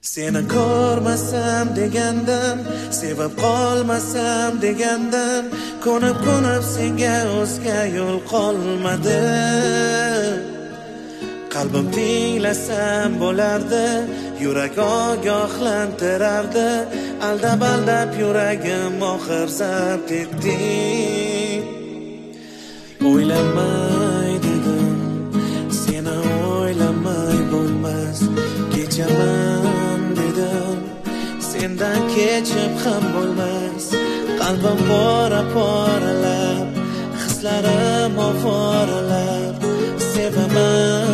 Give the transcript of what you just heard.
Seni ko'rmasam degandim, sevib qolmasam degandim, ko'nib senga o'zga yo'l qolmadi. Qalbim tinglasam bo'lardi, yurak ogohlantirardi, aldab yuragim oxir zabt etding. O'ylamay dedim, seni o'ylamay bo'lmas, kechaman dedim, sendan kechib ham bo'lmas. Qalbim poralab, hislarim oforalab, sevaman